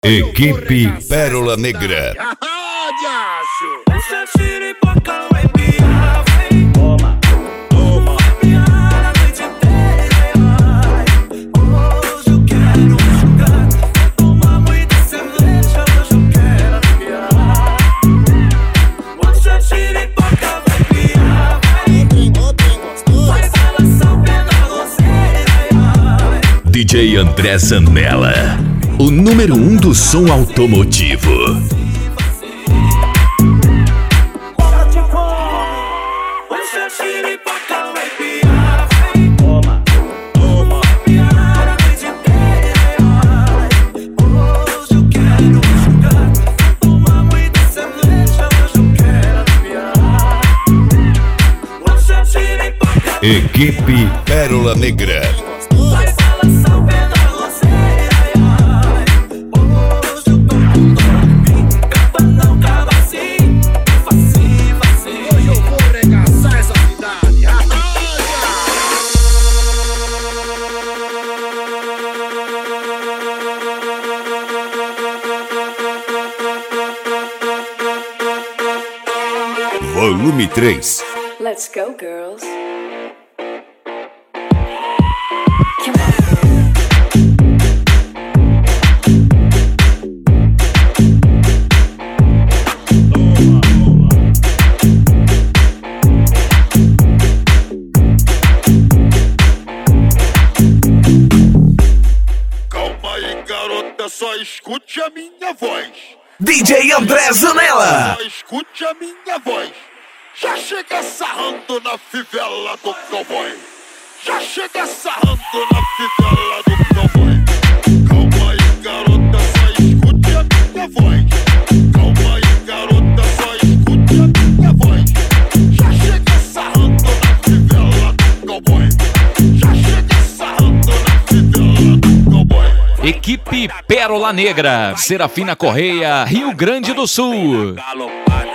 Equipe Pérola Negra. Toma, toma. A noite inteira. Hoje eu quero jogar. Tomar muita cerveja. Hoje eu quero arrepiar. Hoje a xiripoca vai piar. Vai balançar o pé na roseira. DJ André Zanella, o número 1 do som automotivo. Toma, toma. A noite inteira. Hoje eu quero jogar. Tomar muita cerveja. Hoje eu quero arrepiar. Hoje a xiripoca Equipe Pérola Negra. vai balançar o pé na roseira. Hoje eu tô com dor em mim. Capa não cava assim. Facinho, facinho. Hoje eu vou regaçar essa cidade. Volume 3. Let's go, girls. Come on. Calma aí, garota, só escute a minha voz. DJ André Zanella. Só escute a minha voz. Já chega sarrando na fivela do cowboy. Já chega sarrando na fivela do cowboy. Calma aí, garota, só escute a minha voz. Calma aí, garota, só escute a minha voz. Já chega sarrando na fivela do cowboy. Já chega sarrando na fivela do cowboy. Equipe Pérola Negra, Serafina Correia, Rio Grande do Sul. Galopar.